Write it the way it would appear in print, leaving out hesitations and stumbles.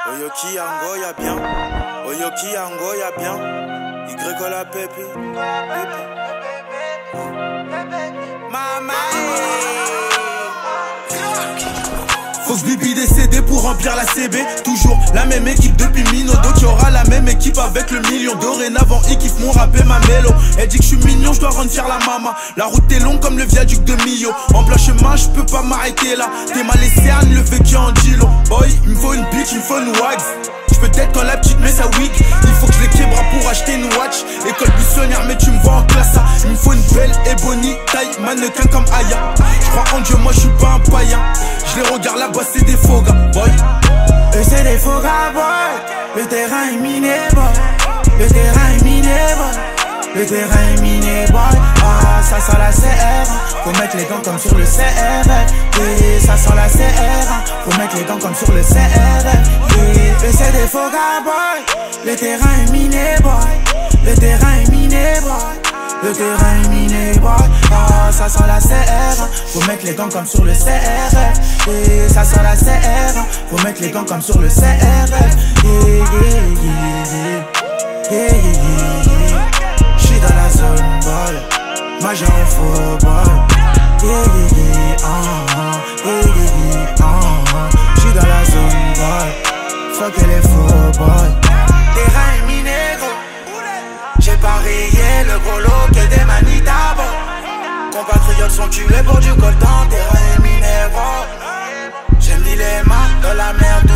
Oyoki Ango y'a bien, Oyoki Ango y'a bien, Y la pépi. Maman. Fox Bibi décédé pour remplir la CB. Toujours la même équipe depuis Minodo, qui aura la même équipe avec le million. Dorénavant ils kiffent mon rap et ma mélo. Elle dit que je suis mignon, je dois rendre fier la maman. La route est longue comme le viaduc de Millau. En plein chemin je peux pas m'arrêter là. T'es mal laissé Anne, le vécu en Gilo. Boy, il me faut une bitch, il me faut une wags. Peut-être quand la petite met sa wig. Il faut que je les québra pour acheter une watch. École buissonnière mais tu me vois en classe A. Il me faut une belle Ebony, taille mannequin comme Aya. Je crois en Dieu, moi je suis pas un païen. Je les regarde là-bas, c'est des faux gars, boy. Eux c'est des faux gars, boy. Le terrain est miné, boy. Le terrain est miné, boy. Le terrain est miné, boy. Ah, ça sent la CR. Faut mettre les gants comme sur le CR. Et ça sent la CR. Faut mettre les gants comme sur le CR. Et c'est des faux gars, boy. Le terrain est miné, boy. Le terrain est miné, boy. Le terrain est miné, boy. Ah, ça sent la CR. Faut mettre les gants comme sur le CR. Et ça sent la CR. Faut mettre les gants comme sur le CR. J'suis dans la zone, boy. Majeur et faux, boy. J'suis dans la zone, boy. Fuck les faux, boy. Terrain est miné, gros. J'ai parié le gros lot que des manitas, bon. Compatriotes sont tués pour du coltan. Terrain est miné, gros. J'aime les mains de la merde.